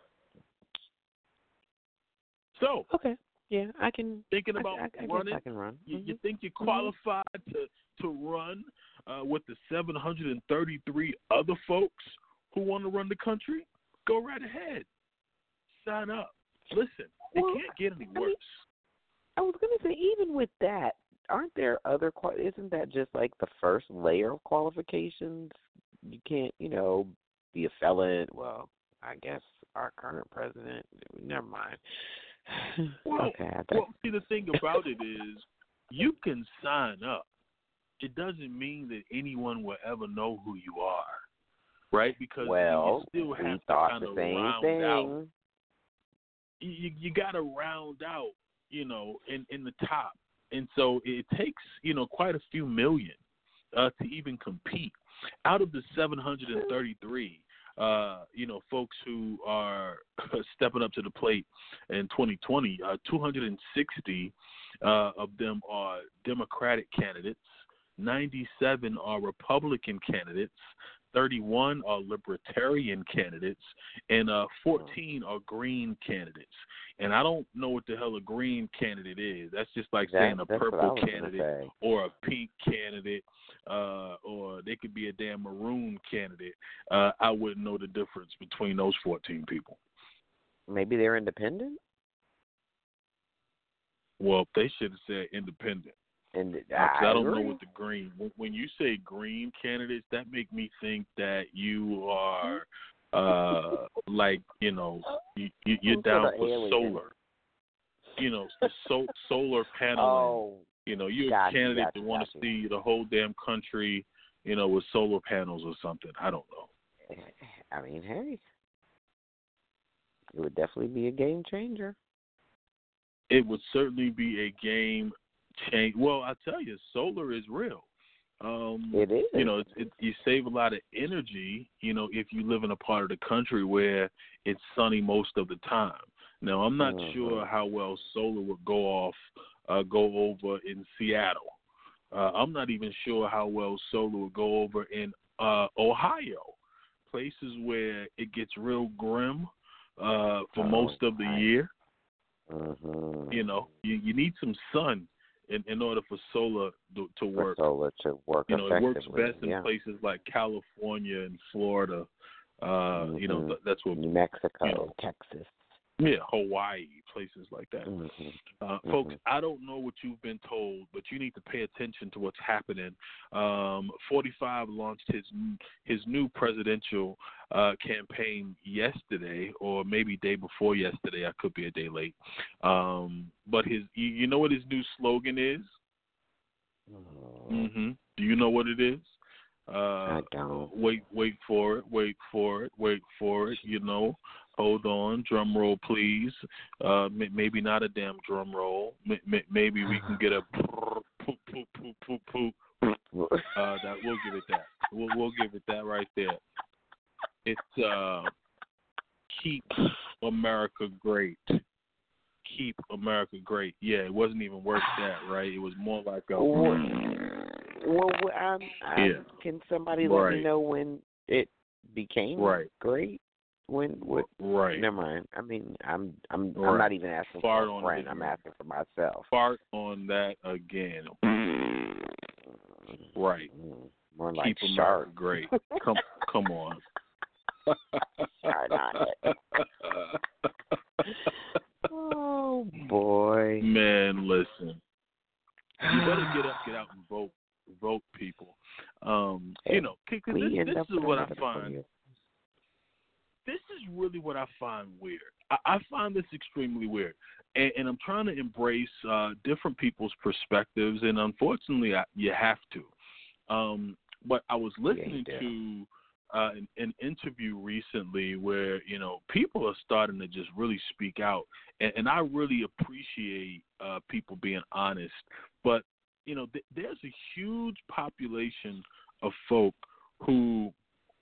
So, Okay. Yeah, I can. thinking I, about I, I guess running, I can run. you, you Mhm. think you're qualified to, to run uh, with the seven hundred thirty-three other folks who want to run the country? Go right ahead. Sign up. Listen, it Well, can't get any I mean, worse. I was gonna say, even with that, aren't there other? Qual- isn't that just like the first layer of qualifications? You can't, you know, be a felon. Well, I guess our current president. Never mind. Well, okay. I well, see, the thing about it is you can sign up. It doesn't mean that anyone will ever know who you are, right? Because well, you still have we to thought kind the of same round thing. out. You you got to round out, you know, in in the top, and so it takes, you know, quite a few million uh, to even compete. Out of the seven hundred thirty-three, uh, you know, folks who are stepping up to the plate in twenty twenty, uh, two hundred sixty uh, of them are Democratic candidates, ninety-seven are Republican candidates, thirty-one are Libertarian candidates, and uh, fourteen are Green candidates. And I don't know what the hell a Green candidate is. That's just like that, saying a purple candidate candidate or a pink candidate, uh, or they could be a damn maroon candidate. Uh, I wouldn't know the difference between those fourteen people. Maybe they're independent? Well, they should have said independent. And I, I, I don't agree. know what the green. When, when you say green candidates, that make me think that you are, uh, like you know, you, you, you're down for alien. solar. You know, the so, solar paneling. Oh, you know, you're gotcha, a candidate gotcha, that want to gotcha. see the whole damn country, you know, with solar panels or something. I don't know. I mean, hey, it would definitely be a game changer. It would certainly be a game change. Well, I tell you, solar is real. Um, It is. You know, it, it, you save a lot of energy, you know, if you live in a part of the country where it's sunny most of the time. Now, I'm not Mhm. sure how well solar would go off, uh, go over in Seattle. Uh, I'm not even sure how well solar would go over in uh, Ohio, places where it gets real grim uh, for Oh, most of the right. year. Mm-hmm. You know, you, you need some sun in, in order for solar to, to work. For solar to work You know, it works effectively. best in yeah. places like California and Florida. Uh, mm-hmm. You know, th- that's what. New Mexico, you know, Texas. Yeah, Hawaii, places like that. Mm-hmm. Uh, Mm-hmm. Folks, I don't know what you've been told, but you need to pay attention to what's happening. Um, forty-five launched his his new presidential uh, campaign yesterday, or maybe day before yesterday. I could be a day late. Um, but his, you, you know what his new slogan is? Mm-hmm. Mm-hmm. Do you know what it is? Uh, I don't. Wait, wait for it. Wait for it. Wait for it. You know. Hold on, drum roll, please. Uh, maybe not a damn drum roll. Maybe we can get a poop, poop, poop, poop, poop. Uh, that we'll give it that. We'll we'll give it that right there. It's uh, keep America great. Keep America great. Yeah, it wasn't even worth that, right? It was more like a. Well, well I'm, I'm, yeah. Can somebody right. let me know when it became right. great? When what? Right. Never mind. I mean, I'm I'm right. I'm not even asking Fart for a on friend. I'm asking for myself. Fart on that again. Right. Mm, more like Keep shark. America great. Come come on. Shark on it. Oh boy. Man, listen. You better get up, get out and vote. Vote, people. Um, Hey, you know, cause this, we end this up is with what I another find. player. This is really what I find weird. I, I find this extremely weird, and, and I'm trying to embrace uh, different people's perspectives, and unfortunately, I, you have to. Um, but I was listening Yeah, to uh, an, an interview recently where you know people are starting to just really speak out, and, and I really appreciate uh, people being honest. But you know, th- there's a huge population of folk who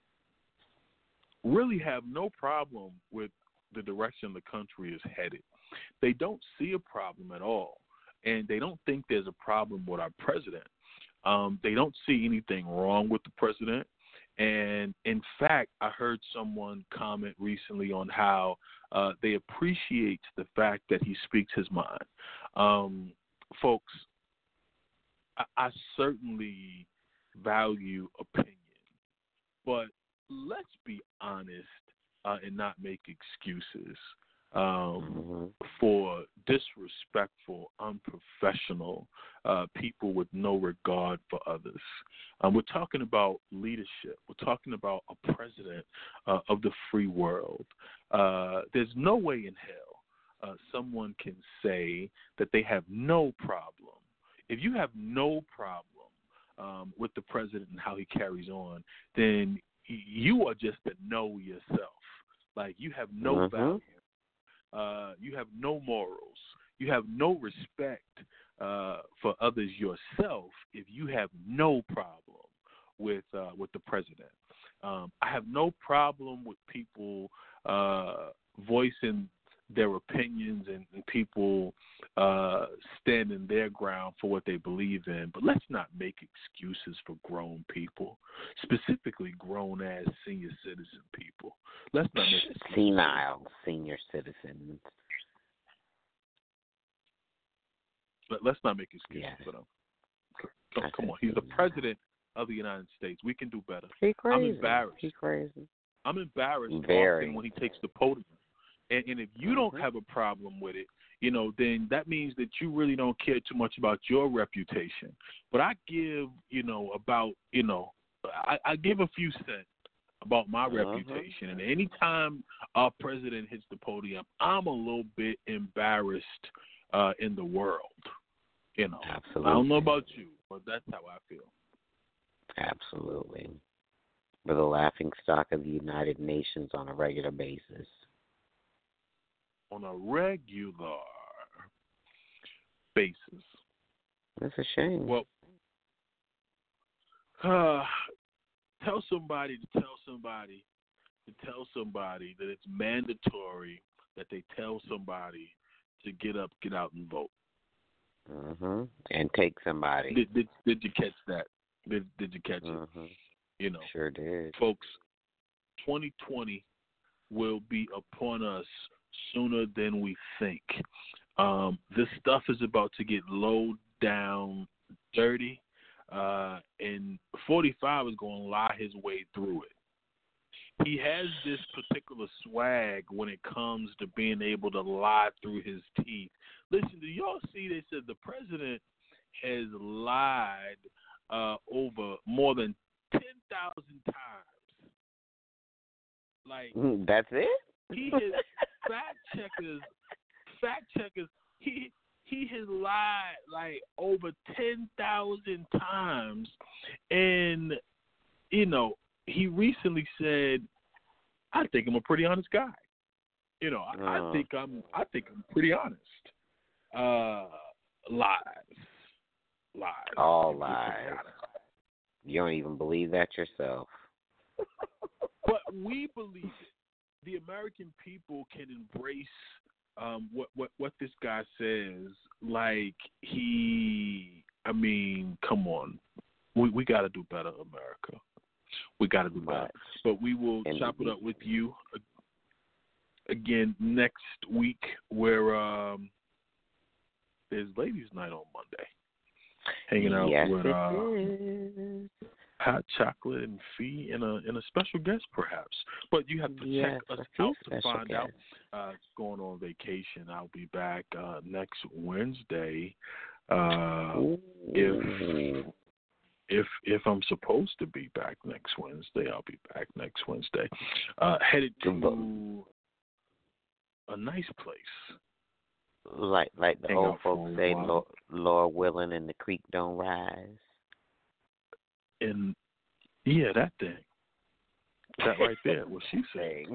really have no problem with the direction the country is headed. They don't see a problem at all, and they don't think there's a problem with our president. Um, they don't see anything wrong with the president. And, in fact, I heard someone comment recently on how uh, they appreciate the fact that he speaks his mind. Um, folks, I, I certainly value opinion, but let's be honest uh, and not make excuses um, Mm-hmm. for disrespectful, unprofessional uh, people with no regard for others. Um, we're talking about leadership. We're talking about a president uh, of the free world. Uh, there's no way in hell uh, someone can say that they have no problem. If you have no problem um, with the president and how he carries on, then you are just a no yourself. Like, you have no Mm-hmm. value. Uh, you have no morals. You have no respect uh, for others yourself if you have no problem with uh, with the president. Um, I have no problem with people uh, voicing their opinions and, and people uh, standing their ground for what they believe in. But let's not make excuses for grown people, specifically grown-ass senior citizen people. Let's not make excuses. Senile senior citizens. Let, let's not make excuses Yes. for them. Come, come on. He's the president of the United States. We can do better. He crazy. I'm embarrassed. He crazy. I'm embarrassed Very. often when he takes the podium. And, and if you don't have a problem with it, you know, then that means that you really don't care too much about your reputation. But I give, you know, about, you know, I, I give a few cents about my uh-huh. reputation. And anytime our president hits the podium, I'm a little bit embarrassed uh, in the world. You know, absolutely. I don't know about you, but that's how I feel. Absolutely. We're the laughing stock of the United Nations on a regular basis. On a regular basis. That's a shame. Well, uh, tell somebody to tell somebody to tell somebody that it's mandatory that they tell somebody to get up, get out, and vote. Mm-hmm. And take somebody. Did, did, did you catch that? Did, did you catch mm-hmm. it? You know, sure did. Folks, twenty twenty will be upon us sooner than we think. Um, this stuff is about to get low down dirty, uh, and forty-five is going to lie his way through it. He has this particular swag when it comes to being able to lie through his teeth. Listen, do y'all see they said the president has lied uh, over more than ten thousand times. Like, that's it? He is fact checkers, fact checkers. He he has lied like over ten thousand times, and you know he recently said, "I think I'm a pretty honest guy." You know, I, uh, I think I'm I think I'm pretty honest. Uh, lies, lies, all lies. You don't even believe that yourself. But we believe it. The American people can embrace um, what, what what this guy says. Like he, I mean, come on, we we got to do better, America. We got to do better. But we will and chop it up with you again next week, where um, there's Ladies' Night on Monday. Hanging out yes, with it uh, is. Hot Chocolate and Fee and a and a special guest perhaps. But you have to yes, check us out to find guest. out. Uh, going on vacation. I'll be back uh, next Wednesday. Uh, if if if I'm supposed to be back next Wednesday, I'll be back next Wednesday. Uh, headed to a nice place. Like like the Hang old out for folks a say, while. Lord, Lord willing, and the creek don't rise. And yeah, that thing. That right there, what she saying.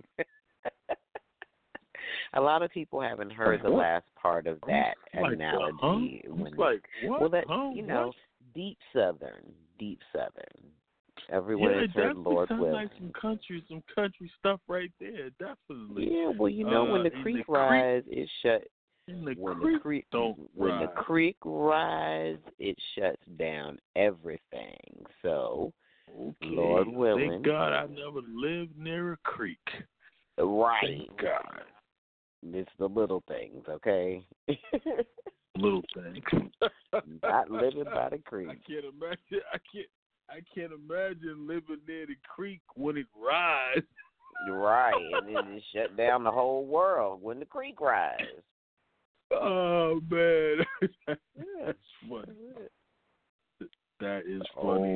A lot of people haven't heard the last part of that like, analogy. Huh? When, like what? Well, that huh? you know, what? deep Southern, deep Southern. Everyone yeah, has heard Lord sounds willing. like some country, some country stuff right there. Definitely. Yeah, well, you know, uh, when the creek rise, it shut. In the when creek the creek don't when rise. the creek rise, it shuts down everything. So, okay. Lord willing. Thank God I never lived near a creek. Right. Thank God. It's the little things, okay? Little things. Not living by the creek. I can't imagine. I can't. I can't imagine living near the creek when it rises. Right, and then it shut down the whole world when the creek rise. Oh man, that's funny. That is funny.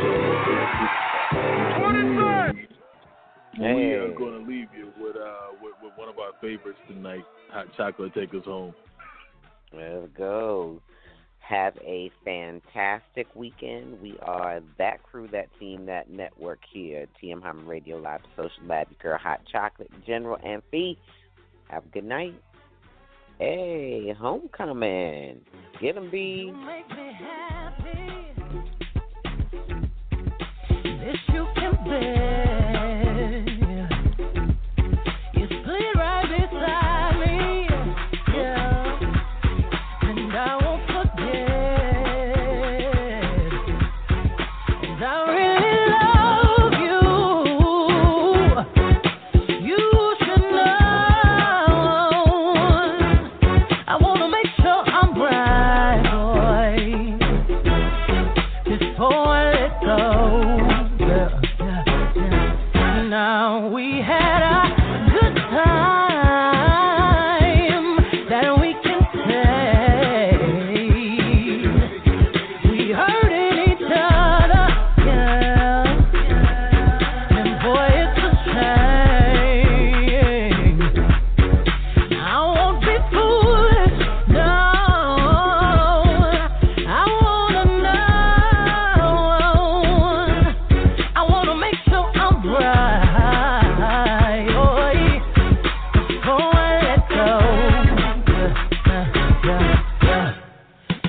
Oh. Hey. We are going to leave you with uh with, with one of our favorites tonight. Hot Chocolate, take us home. Let's go. Have a fantastic weekend. We are that crew, that team, that network here at T M Hyman Radio Live, Social Lab, your girl Hot Chocolate, General, and Fee. Have a good night. Hey, homecoming. Get 'em, B. You make me happy. This you can bear.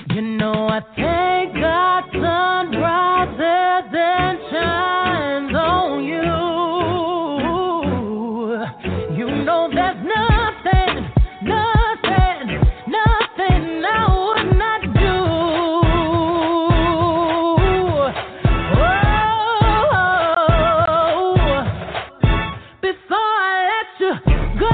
You know I thank God sun rises and shines on you. You know there's nothing, nothing, nothing I would not do. Oh, before I let you go.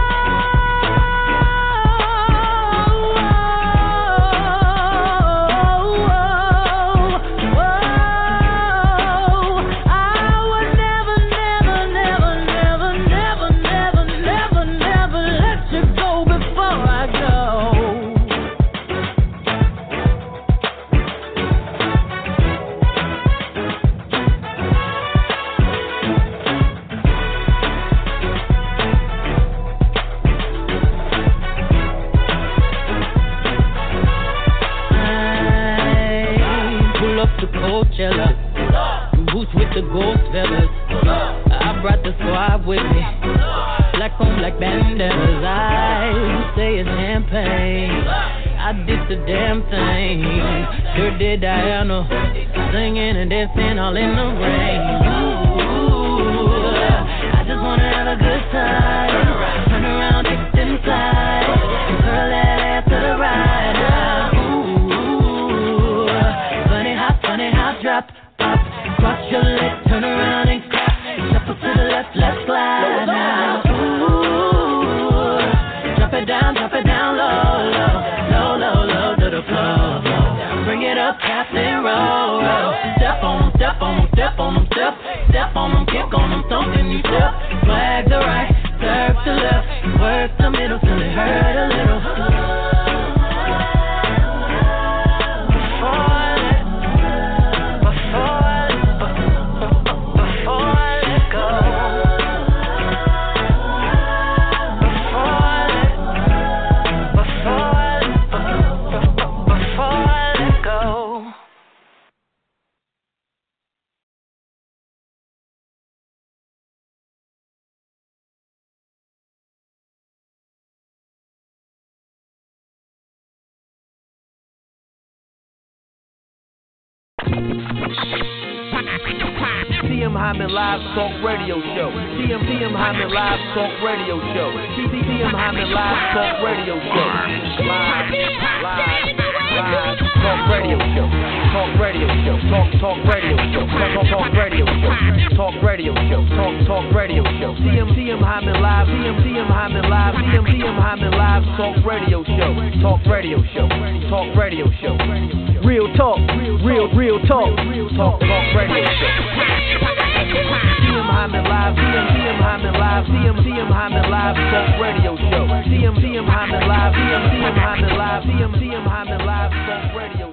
Boots with the gold feathers. I brought the squad with me. Black on black bandanas. I say it's champagne. I did the damn thing. Sure did Diana. Singing and dancing all in the rain. Ooh, I just wanna have a good time. Turn around, kick inside. Curl that ass to the right. Ooh, funny how, funny how drop. Cross your leg, turn around and clap. Shuffle to the left, left slide now. Ooh, drop it down, drop it down low, low, low, low, low to the floor. Bring it up, tap and roll, roll. Step on them, step on them, step on them, step, step on them, kick on them, something you step. Flag the right, serve the left, work the middle till it hurt a little. T M Hyman Live Talk Radio Show. T M T M Hyman Live Talk Radio Show. T M Hyman Live Talk Radio Show. Live, live, live Talk Radio Show. Talk Radio Show. Talk Talk Radio Show. Talk Talk Radio Show. Talk Radio Show. Talk Talk Radio Show. T M T M Hyman Live. T M T M Hyman Live. T M T M Hyman Live Talk Radio Show. Talk Radio Show. Talk Radio Show. Real talk. Real real talk. Talk Talk Radio Show. T M Hyman Live, T M T M Hyman Live, T M T M Hyman Live Talk Radio Show. T M T M Hyman Live, T M T M Hyman Live, T M T M Hyman Live Talk Radio.